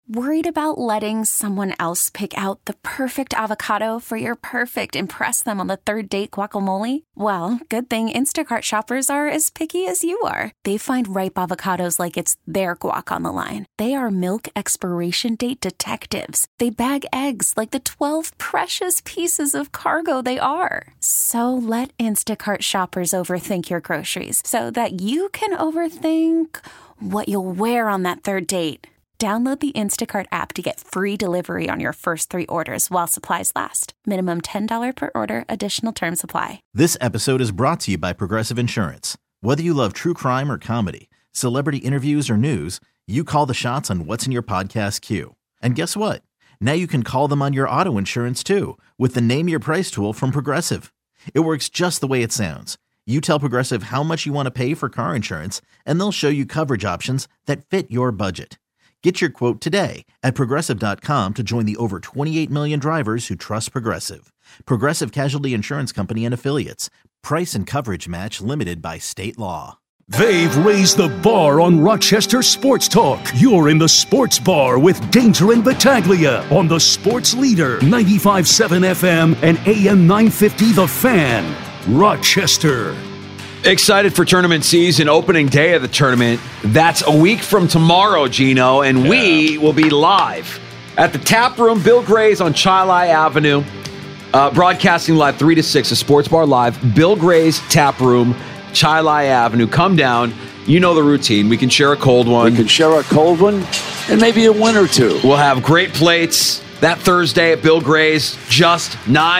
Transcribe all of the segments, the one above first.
Worried about letting someone else pick out the perfect avocado for your perfect impress them on the third date guacamole? Well, good thing Instacart shoppers are as picky as you are. They find ripe avocados like it's their guac on the line. They are milk expiration date detectives. They bag eggs like the 12 precious pieces of cargo they are. So let Instacart shoppers overthink your groceries so that you can overthink what you'll wear on that third date. Download the Instacart app to get free delivery on your first 3 orders while supplies last. Minimum $10 per order. Additional terms apply. This episode is brought to you by Progressive Insurance. Whether you love true crime or comedy, celebrity interviews or news, you call the shots on what's in your podcast queue. And guess what? Now you can call them on your auto insurance too with the Name Your Price tool from Progressive. It works just the way it sounds. You tell Progressive how much you want to pay for car insurance, and they'll show you coverage options that fit your budget. Get your quote today at Progressive.com to join the over 28 million drivers who trust Progressive. Progressive Casualty Insurance Company and Affiliates. Price and coverage match limited by state law. They've raised the bar on Rochester Sports Talk. You're in the Sports Bar with Danger and Battaglia on the Sports Leader, 95.7 FM and AM 950 The Fan, Rochester. Excited for tournament season, opening day of the tournament. That's a week from tomorrow, Gino, and we will be live at the Tap Room, Bill Gray's on Chilai Avenue. Broadcasting live 3 to 6, a Sports Bar Live, Bill Gray's Tap Room, Chilai Avenue. Come down. You know the routine. We can share a cold one. We can share a cold one and maybe a win or two. We'll have great plates that Thursday at Bill Gray's, just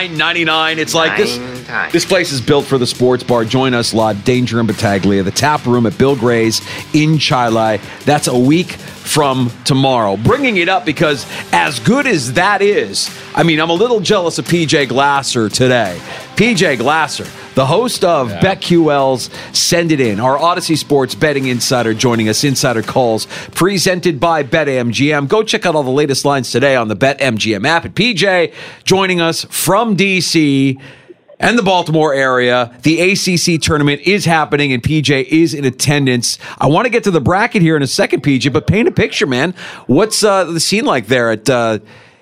$9.99. It's like this place is built for the Sports Bar. Join us live, Danger and Battaglia, the Tap Room at Bill Gray's in Chilai. That's a week from tomorrow. Bringing it up because as good as that is, I mean, I'm a little jealous of PJ Glasser today. PJ Glasser, the host of BetQL's Send It In, our Odyssey Sports betting insider, joining us. Insider Calls presented by BetMGM. Go check out all the latest lines today on the BetMGM app. And PJ joining us from D.C. and the Baltimore area. The ACC tournament is happening, and PJ is in attendance. I want to get to the bracket here in a second, PJ, but paint a picture, man. What's the scene like there at the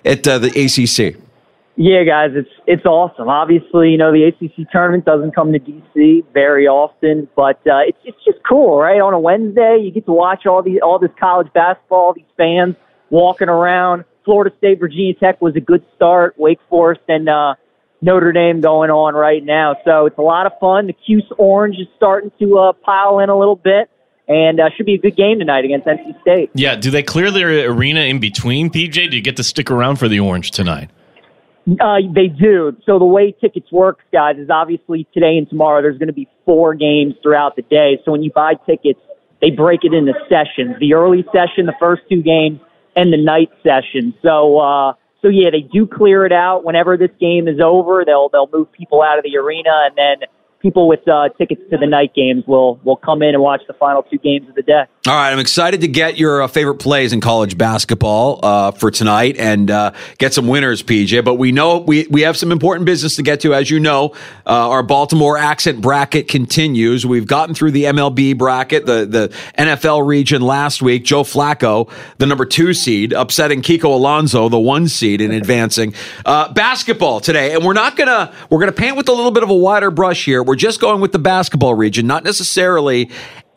ACC? Yeah, guys, it's awesome. Obviously, you know, the ACC tournament doesn't come to D.C. very often, but it's just cool, right? On a Wednesday, you get to watch all this college basketball, these fans walking around. Florida State, Virginia Tech was a good start. Wake Forest and Notre Dame going on right now. So it's a lot of fun. The Cuse Orange is starting to pile in a little bit, and should be a good game tonight against NC State. Yeah, do they clear their arena in between, PJ? Do you get to stick around for the Orange tonight? They do. So the way tickets work, guys, is obviously today and tomorrow there's going to be 4 games throughout the day. So when you buy tickets, they break it into sessions. The early session, the first 2 games, and the night session. So yeah, they do clear it out. Whenever this game is over, they'll move people out of the arena, and then people with tickets to the night games will come in and watch the final 2 games of the day. All right, I'm excited to get your favorite plays in college basketball for tonight and get some winners, PJ. But we know we have some important business to get to. As you know, our Baltimore accent bracket continues. We've gotten through the MLB bracket, the NFL region last week. Joe Flacco, the number 2 seed, upsetting Kiko Alonso, the 1 seed, in advancing. Basketball today, and we're gonna paint with a little bit of a wider brush here. We're just going with the basketball region, not necessarily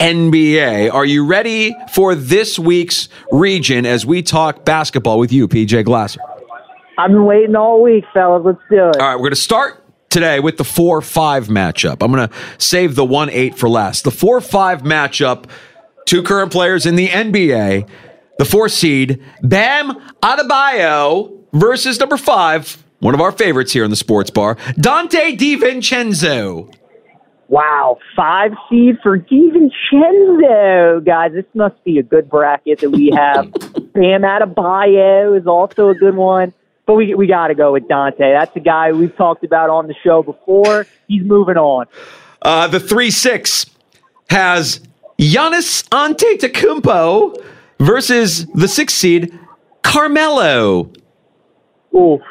NBA. Are you ready for this week's region as we talk basketball with you, PJ Glasser? I've been waiting all week, fellas. Let's do it. All right, we're going to start today with the 4-5 matchup. I'm going to save the 1-8 for last. The 4-5 matchup, 2 current players in the NBA. The 4 seed, Bam Adebayo versus number 5, one of our favorites here in the Sports Bar, Dante DiVincenzo. Wow, 5 seed for DiVincenzo. Guys, this must be a good bracket that we have. Bam Adebayo is also a good one. But we got to go with Dante. That's a guy we've talked about on the show before. He's moving on. The 3-6 has Giannis Antetokounmpo versus the 6 seed, Carmelo. Ooh.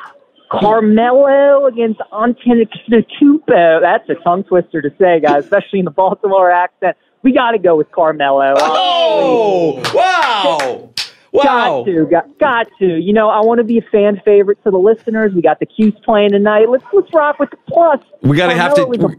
Carmelo against Antetokounmpo. That's a tongue twister to say, guys, especially in the Baltimore accent. We got to go with Carmelo. Oh, wow. Wow. Got to. You know, I want to be a fan favorite to the listeners. We got the Q's playing tonight. Let's rock with the plus. We got to have to. He's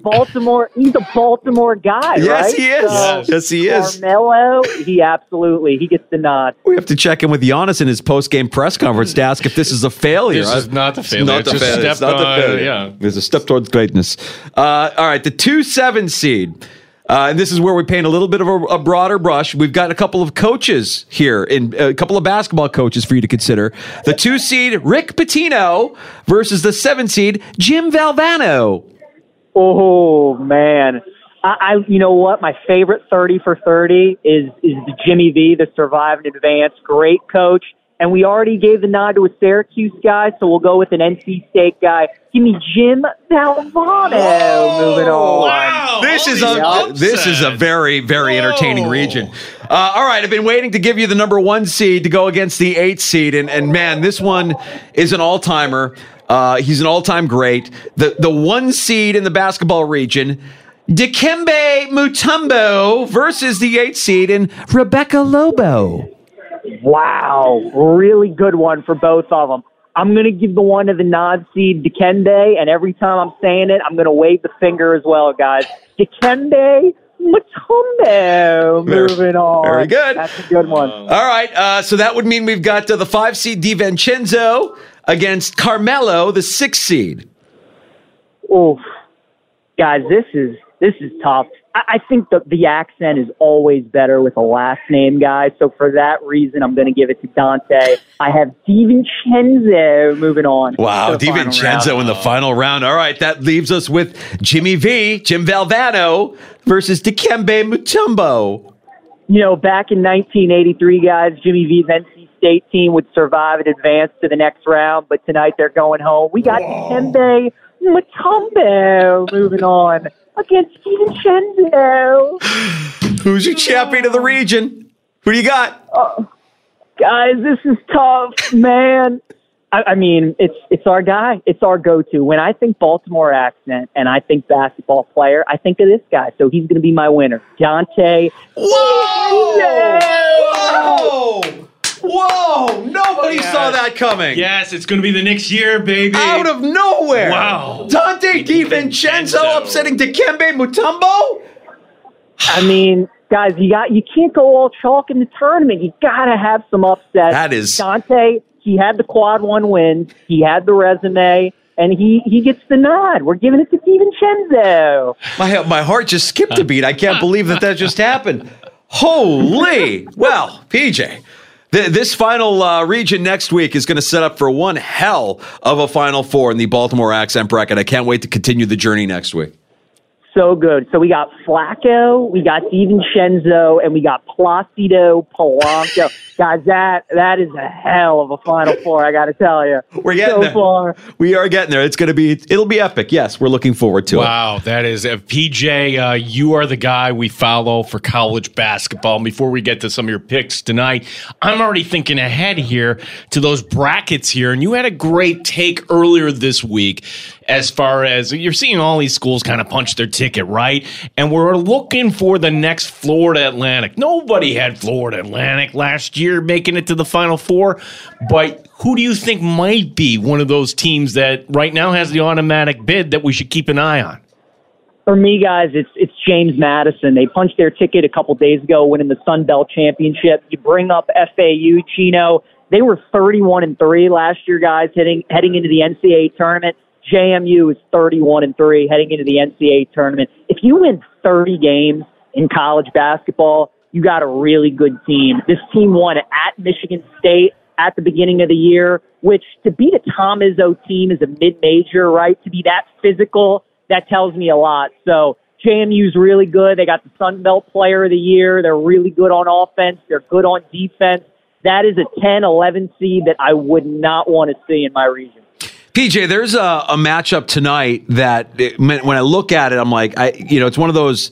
a Baltimore guy, yes, right? He is. Yes, he is. Carmelo, he gets the nod. We have to check in with Giannis in his post-game press conference to ask if this is a failure. This is not the failure. It's not the failure. Yeah. There's a step towards greatness. All right, the 2-7 seed. And this is where we paint a little bit of a broader brush. We've got a couple of coaches here, a couple of basketball coaches for you to consider. The 2 seed, Rick Pitino, versus the 7 seed, Jim Valvano. Oh, man. You know what? My favorite 30 for 30 is the Jimmy V, the Survive and Advance. Great coach. And we already gave the nod to a Syracuse guy, so we'll go with an NC State guy. Give me Jim Valvano. Moving on. Wow. This is a very, very entertaining region. All right, I've been waiting to give you the number 1 seed to go against the 8 seed, and man, this one is an all-timer. He's an all-time great. The 1 seed in the basketball region, Dikembe Mutombo versus the 8 seed in Rebecca Lobo. Wow, really good one for both of them. I'm going to give the one to the nod seed, Dikembe, and every time I'm saying it, I'm going to wave the finger as well, guys. Dikembe Mutombo. Moving on. Very good. That's a good one. All right, so that would mean we've got the 5 seed DiVincenzo against Carmelo, the 6 seed. Oof. Guys, this is tough. I think the accent is always better with a last name, guys. So for that reason, I'm going to give it to Dante. I have DiVincenzo moving on. Wow, DiVincenzo in the final round. All right, that leaves us with Jimmy V, Jim Valvano, versus Dikembe Mutombo. You know, back in 1983, guys, Jimmy V's NC State team would survive and advance to the next round, but tonight they're going home. We got Dikembe Mutombo moving on against DiVincenzo. Who's your champion of the region? Who do you got? Guys, this is tough, man. I mean, it's our guy. It's our go-to. When I think Baltimore accent and I think basketball player, I think of this guy. So he's going to be my winner. Dante. Whoa! Whoa! Nobody saw that coming. Yes, it's going to be the next year, baby. Out of nowhere. Wow. Dante DiVincenzo upsetting Dikembe Mutombo? I mean, guys, you can't go all chalk in the tournament. You got to have some upsets. That is Dante. He had the quad 1 win. He had the resume. And he gets the nod. We're giving it to DiVincenzo. My heart just skipped a beat. I can't believe that just happened. Holy. Well, PJ, this final region next week is going to set up for one hell of a Final Four in the Baltimore accent bracket. I can't wait to continue the journey next week. So good. So we got Flacco, we got DiVincenzo, and we got Placido Polanco. Guys, that is a hell of a Final Four, I got to tell you. We're getting there. Far. We are getting there. It'll be epic. Yes, we're looking forward to it. Wow, that is PJ. You are the guy we follow for college basketball. And before we get to some of your picks tonight, I'm already thinking ahead here to those brackets here, and you had a great take earlier this week. As far as you're seeing all these schools kind of punch their ticket, right? And we're looking for the next Florida Atlantic. Nobody had Florida Atlantic last year making it to the Final Four. But who do you think might be one of those teams that right now has the automatic bid that we should keep an eye on? For me, guys, it's James Madison. They punched their ticket a couple days ago, winning the Sun Belt Championship. You bring up FAU, Chino. They were 31-3 last year, guys, heading into the NCAA tournament. JMU is 31-3 heading into the NCAA tournament. If you win 30 games in college basketball, you got a really good team. This team won at Michigan State at the beginning of the year, which to beat a Tom Izzo team is a mid-major, right? To be that physical, that tells me a lot. So JMU's really good. They got the Sun Belt Player of the Year. They're really good on offense. They're good on defense. That is a 10-11 seed that I would not want to see in my region. PJ, there's a matchup tonight that when I look at it, I'm like, it's one of those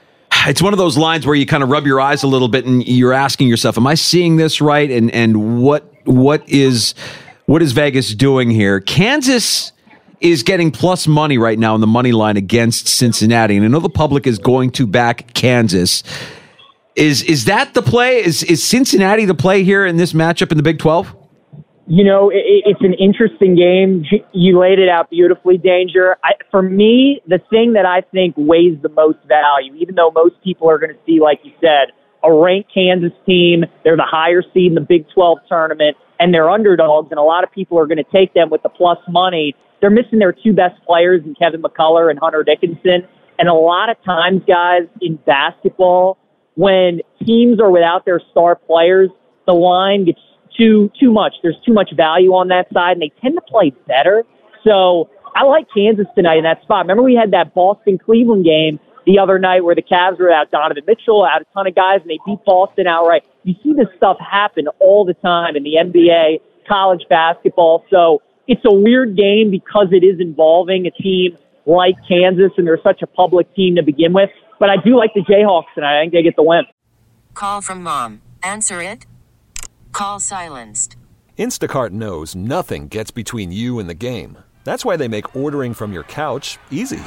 lines where you kind of rub your eyes a little bit and you're asking yourself, am I seeing this right? And what is Vegas doing here? Kansas is getting plus money right now in the money line against Cincinnati. And I know the public is going to back Kansas. Is that the play? Is Cincinnati the play here in this matchup in the Big 12? It's an interesting game. You laid it out beautifully, Danger. For me, the thing that I think weighs the most value, even though most people are going to see, like you said, a ranked Kansas team, they're the higher seed in the Big 12 tournament, and they're underdogs, and a lot of people are going to take them with the plus money. They're missing their two best players in Kevin McCullough and Hunter Dickinson. And a lot of times, guys, in basketball, when teams are without their star players, the line gets too much. There's too much value on that side, and they tend to play better. So I like Kansas tonight in that spot. Remember we had that Boston-Cleveland game the other night where the Cavs were out Donovan Mitchell, out a ton of guys, and they beat Boston outright. You see this stuff happen all the time in the NBA, college basketball. So it's a weird game because it is involving a team like Kansas, and they're such a public team to begin with. But I do like the Jayhawks tonight. I think they get the win. Call from mom. Answer it. Call silenced. Instacart knows nothing gets between you and the game. That's why they make ordering from your couch easy.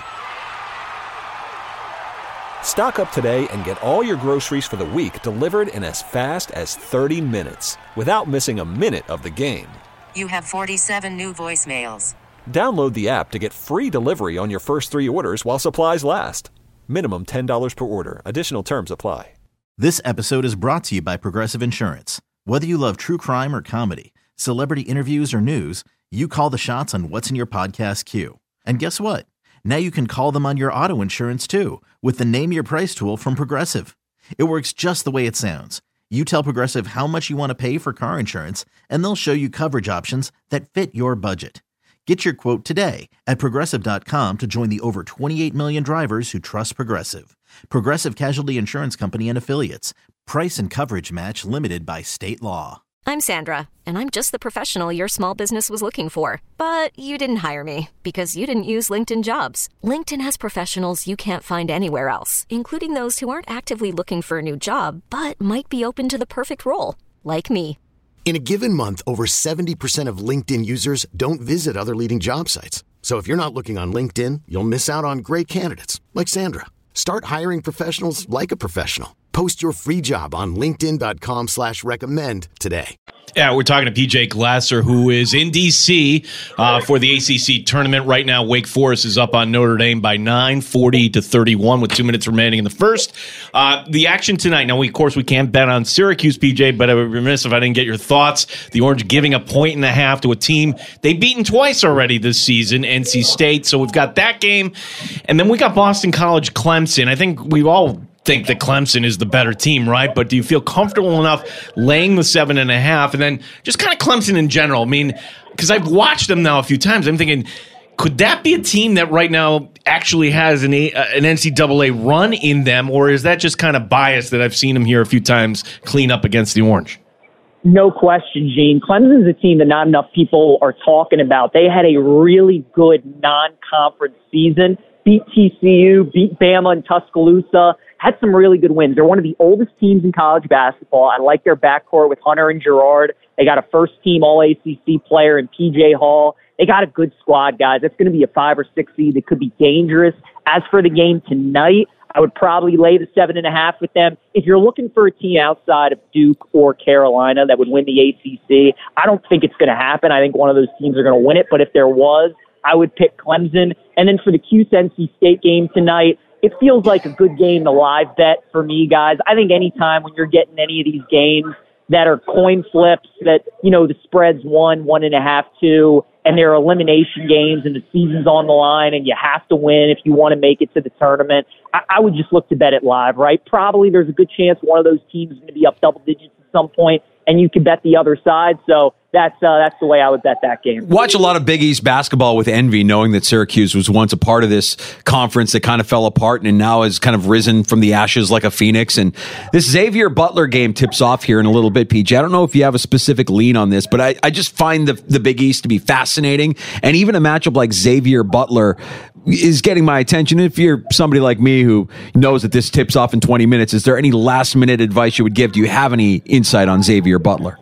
Stock up today and get all your groceries for the week delivered in as fast as 30 minutes without missing a minute of the game. You have 47 new voicemails. Download the app to get free delivery on your first 3 orders while supplies last. Minimum $10 per order. Additional terms apply. This episode is brought to you by Progressive Insurance. Whether you love true crime or comedy, celebrity interviews or news, you call the shots on what's in your podcast queue. And guess what? Now you can call them on your auto insurance too with the Name Your Price tool from Progressive. It works just the way it sounds. You tell Progressive how much you want to pay for car insurance, and they'll show you coverage options that fit your budget. Get your quote today at Progressive.com to join the over 28 million drivers who trust Progressive. Progressive Casualty Insurance Company and Affiliates. Price and coverage match limited by state law. I'm Sandra, and I'm just the professional your small business was looking for. But you didn't hire me because you didn't use LinkedIn Jobs. LinkedIn has professionals you can't find anywhere else, including those who aren't actively looking for a new job, but might be open to the perfect role, like me. In a given month, over 70% of LinkedIn users don't visit other leading job sites. So if you're not looking on LinkedIn, you'll miss out on great candidates like Sandra. Start hiring professionals like a professional. Post your free job on linkedin.com/recommend today. Yeah, we're talking to PJ Glasser, who is in D.C. For the ACC tournament. Right now, Wake Forest is up on Notre Dame by 9, 40-31 with 2 minutes remaining in the first. The action tonight. Now, of course, we can't bet on Syracuse, PJ, but I would be remiss if I didn't get your thoughts. The Orange giving a 1.5 to a team they've beaten twice already this season, NC State. So we've got that game. And then we got Boston College Clemson. I think we all think that Clemson is the better team, right? But do you feel comfortable enough laying the 7.5? And then just kind of Clemson in general. I mean, because I've watched them now a few times. I'm thinking, could that be a team that right now actually has an NCAA run in them? Or is that just kind of bias that I've seen them here a few times clean up against the Orange? No question, Gene. Clemson's a team that not enough people are talking about. They had a really good non-conference season. Beat TCU, beat Bama and Tuscaloosa. Had some really good wins. They're one of the oldest teams in college basketball. I like their backcourt with Hunter and Girard. They got a first-team All-ACC player in P.J. Hall. They got a good squad, guys. That's going to be a 5 or 6 seed that could be dangerous. As for the game tonight, I would probably lay the 7.5 with them. If you're looking for a team outside of Duke or Carolina that would win the ACC, I don't think it's going to happen. I think one of those teams are going to win it. But if there was, I would pick Clemson. And then for the Cuse-NC State game tonight, it feels like a good game to live bet for me, guys. I think anytime when you're getting any of these games that are coin flips, that, you know, the spread's 1, 1.5, 2, and they're elimination games and the season's on the line and you have to win if you want to make it to the tournament, I would just look to bet it live, right? Probably there's a good chance one of those teams is going to be up double digits at some point, and you can bet the other side. So that's the way I would bet that game. Watch a lot of Big East basketball with envy, knowing that Syracuse was once a part of this conference that kind of fell apart and now has kind of risen from the ashes like a phoenix. And this Xavier Butler game tips off here in a little bit, PJ. I don't know if you have a specific lean on this, but I just find the Big East to be fascinating. And even a matchup like Xavier Butler is getting my attention. If you're somebody like me who knows that this tips off in 20 minutes, is there any last-minute advice you would give? Do you have any insight on Xavier Butler?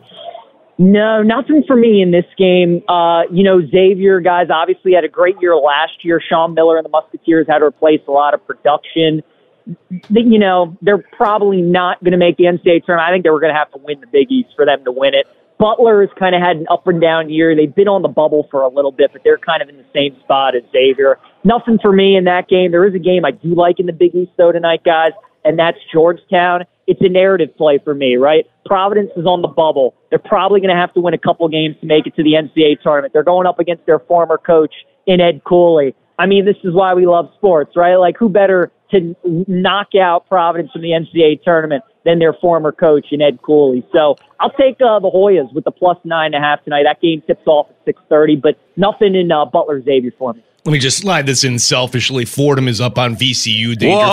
No, nothing for me in this game. Xavier, guys, obviously had a great year last year. Sean Miller and the Musketeers had to replace a lot of production. they're probably not going to make the NCAA tournament. I think they were going to have to win the Big East for them to win it. Butler has kind of had an up and down year. They've been on the bubble for a little bit, but they're kind of in the same spot as Xavier. Nothing for me in that game. There is a game I do like in the Big East, though, tonight, guys, and that's Georgetown. It's a narrative play for me, right? Providence is on the bubble. They're probably going to have to win a couple games to make it to the NCAA tournament. They're going up against their former coach in Ed Cooley. I mean, this is why we love sports, right? Like, who better to knock out Providence in the NCAA tournament than their former coach in Ed Cooley? So I'll take the Hoyas with the plus 9.5 tonight. That game tips off at 6:30, but nothing in Butler Xavier for me. Let me just slide this in selfishly. Fordham is up on VCU. Danger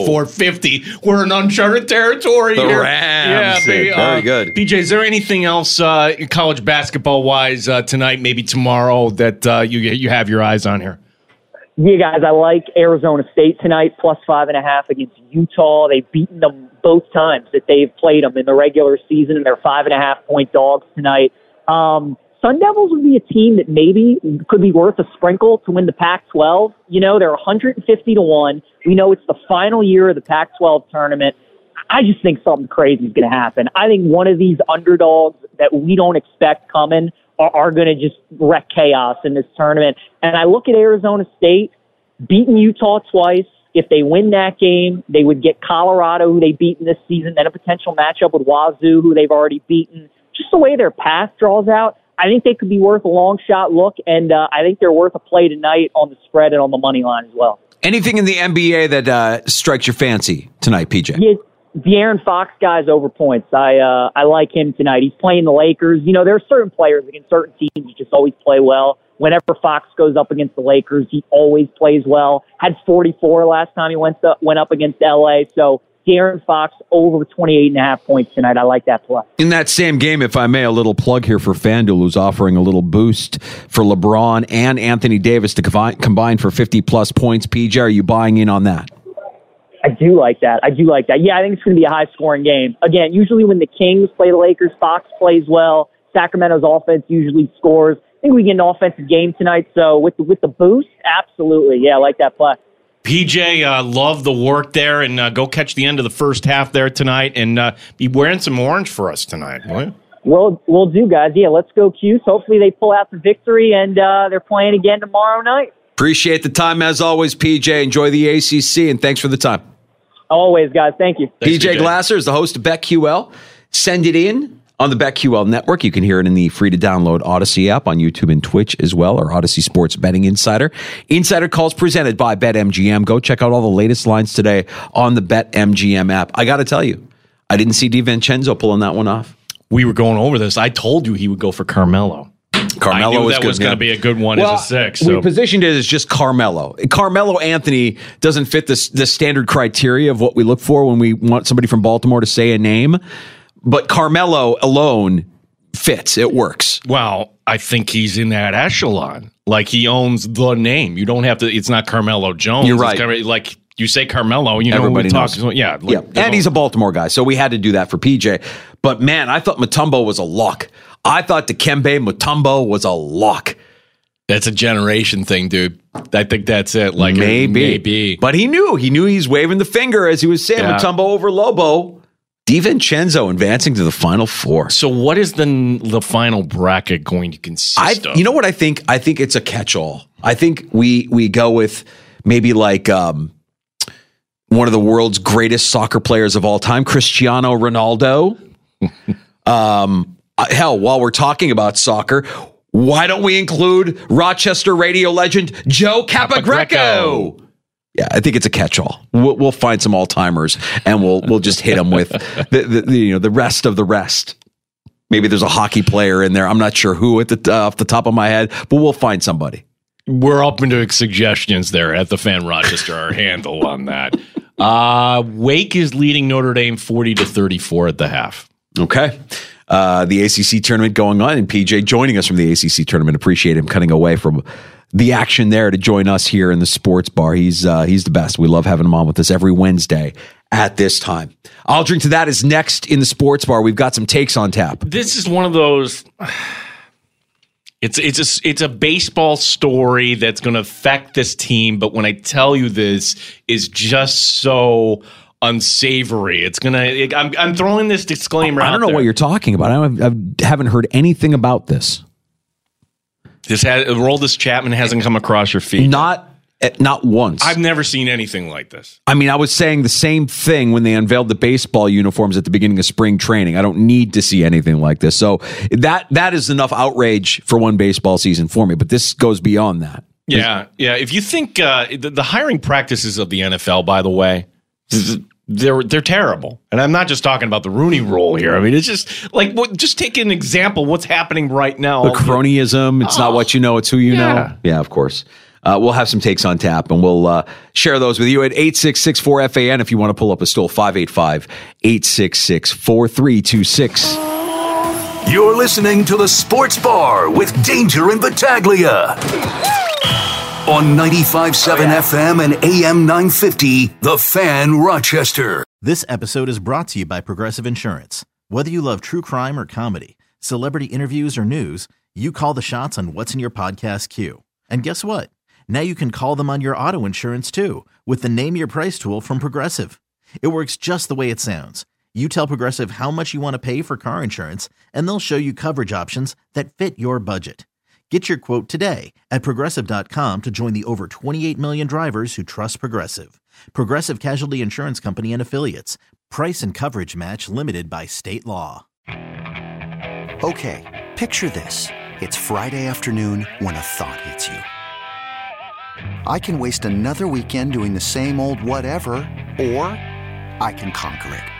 54-50. We're in uncharted territory the here. Rams. Yeah, very good. BJ, is there anything else college basketball-wise tonight, maybe tomorrow, that you have your eyes on here? Yeah, guys, I like Arizona State tonight, plus 5.5 against Utah. They've beaten them both times that they've played them in the regular season, and they're 5.5-point dogs tonight. Sun Devils would be a team that maybe could be worth a sprinkle to win the Pac-12. They're 150-1. We know it's the final year of the Pac-12 tournament. I just think something crazy is going to happen. I think one of these underdogs that we don't expect coming are going to just wreck chaos in this tournament. And I look at Arizona State beating Utah twice. If they win that game, they would get Colorado, who they've beaten this season, then a potential matchup with Wazoo, who they've already beaten. Just the way their path draws out, I think they could be worth a long shot look, and I think they're worth a play tonight on the spread and on the money line as well. Anything in the NBA that strikes your fancy tonight, PJ? Yeah, De'Aaron Fox guy's over points. I like him tonight. He's playing the Lakers. There are certain players against certain teams who just always play well. Whenever Fox goes up against the Lakers, he always plays well. Had 44 last time he went up against LA. So De'Aaron Fox over 28.5 points tonight. I like that play. In that same game, if I may, a little plug here for FanDuel, who's offering a little boost for LeBron and Anthony Davis to combine for 50-plus points. PJ, are you buying in on that? I do like that. Yeah, I think it's going to be a high-scoring game. Again, usually when the Kings play the Lakers, Fox plays well. Sacramento's offense usually scores. I think we get an offensive game tonight. So with the boost, absolutely. Yeah, I like that play. PJ, love the work there, and go catch the end of the first half there tonight, and be wearing some orange for us tonight, will you? We'll do, guys. Yeah, let's go Cuse. Hopefully they pull out the victory, and they're playing again tomorrow night. Appreciate the time as always, PJ. Enjoy the ACC, and thanks for the time. Always, guys. Thank you. Thanks, PJ Glasser is the host of BetQL. Send it in on the BetQL network. You can hear it in the free-to-download Odyssey app on YouTube and Twitch as well, or Odyssey Sports Betting Insider. Insider calls presented by BetMGM. Go check out all the latest lines today on the BetMGM app. I got to tell you, I didn't see DiVincenzo pulling that one off. We were going over this. I told you he would go for Carmelo. Carmelo was going to be a good one as a 6. So. We positioned it as just Carmelo. Carmelo Anthony doesn't fit the standard criteria of what we look for when we want somebody from Baltimore to say a name. But Carmelo alone fits. It works. Well, I think he's in that echelon. Like, he owns the name. You don't have to. It's not Carmelo Jones. You're right. Like, you say Carmelo, you know everybody knows. Yeah. And he's a Baltimore guy, so we had to do that for PJ. But, man, I thought Mutombo was a lock. I thought Dikembe Mutombo was a lock. That's a generation thing, dude. I think that's it. Like, maybe. But he knew he's waving the finger as he was saying Mutombo over Lobo. DiVincenzo advancing to the Final Four. So what is the final bracket going to consist of? You know what I think? I think it's a catch-all. I think we go with maybe like one of the world's greatest soccer players of all time, Cristiano Ronaldo. Hell, while we're talking about soccer, why don't we include Rochester radio legend Joe Capagreco? Yeah, I think it's a catch-all. We'll find some all-timers, and we'll just hit them with the rest of the rest. Maybe there's a hockey player in there. I'm not sure who off the top of my head, but we'll find somebody. We're open to suggestions there at the Fan Rochester. Our handle on that. Wake is leading Notre Dame 40-34 at the half. Okay. The ACC tournament going on, and PJ joining us from the ACC tournament. Appreciate him cutting away from the action there to join us here in the sports bar. He's the best. We love having him on with us every Wednesday at this time. I'll Drink to That is next in the sports bar. We've got some takes on tap. This is one of those. It's a baseball story that's going to affect this team, but when I tell you this is just so unsavory, it's gonna. I'm throwing this disclaimer. I don't know what you're talking about. I haven't heard anything about this. Aroldis Chapman hasn't come across your feed. Not once. I've never seen anything like this. I mean, I was saying the same thing when they unveiled the baseball uniforms at the beginning of spring training. I don't need to see anything like this. So that is enough outrage for one baseball season for me. But this goes beyond that. Yeah. If you think the hiring practices of the NFL, by the way, they're terrible. And I'm not just talking about the Rooney Rule here. I mean, it's just like, just take an example. What's happening right now? The cronyism. It's not what you know. It's who you know. Yeah, of course. We'll have some takes on tap, and we'll share those with you at 866-4FAN if you want to pull up a stool, 585-866-4326. You're listening to The Sports Bar with Danger and Battaglia on 95.7 FM and AM 950, The Fan, Rochester. This episode is brought to you by Progressive Insurance. Whether you love true crime or comedy, celebrity interviews or news, you call the shots on what's in your podcast queue. And guess what? Now you can call them on your auto insurance too with the Name Your Price tool from Progressive. It works just the way it sounds. You tell Progressive how much you want to pay for car insurance, and they'll show you coverage options that fit your budget. Get your quote today at Progressive.com to join the over 28 million drivers who trust Progressive. Progressive Casualty Insurance Company and Affiliates. Price and coverage match limited by state law. Okay, picture this. It's Friday afternoon when a thought hits you. I can waste another weekend doing the same old whatever, or I can conquer it.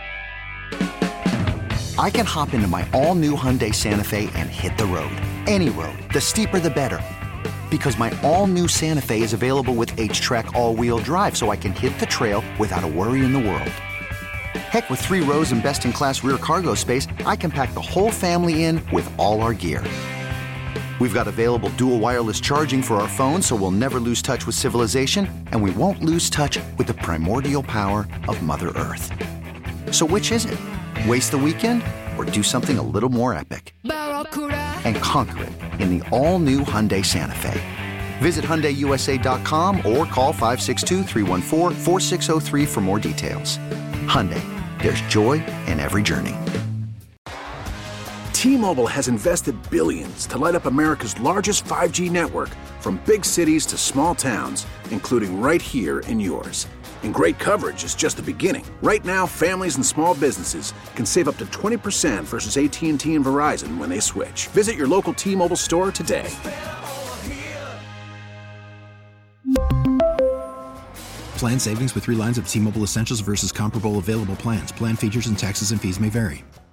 I can hop into my all-new Hyundai Santa Fe and hit the road. Any road. The steeper, the better. Because my all-new Santa Fe is available with H-Track all-wheel drive, so I can hit the trail without a worry in the world. Heck, with 3 rows and best-in-class rear cargo space, I can pack the whole family in with all our gear. We've got available dual wireless charging for our phones, so we'll never lose touch with civilization, and we won't lose touch with the primordial power of Mother Earth. So which is it? Waste the weekend or do something a little more epic? And conquer it in the all-new Hyundai Santa Fe. Visit HyundaiUSA.com or call 562-314-4603 for more details. Hyundai, there's joy in every journey. T-Mobile has invested billions to light up America's largest 5G network, from big cities to small towns, including right here in yours. And great coverage is just the beginning. Right now, families and small businesses can save up to 20% versus AT&T and Verizon when they switch. Visit your local T-Mobile store today. Plan savings with 3 lines of T-Mobile Essentials versus comparable available plans. Plan features and taxes and fees may vary.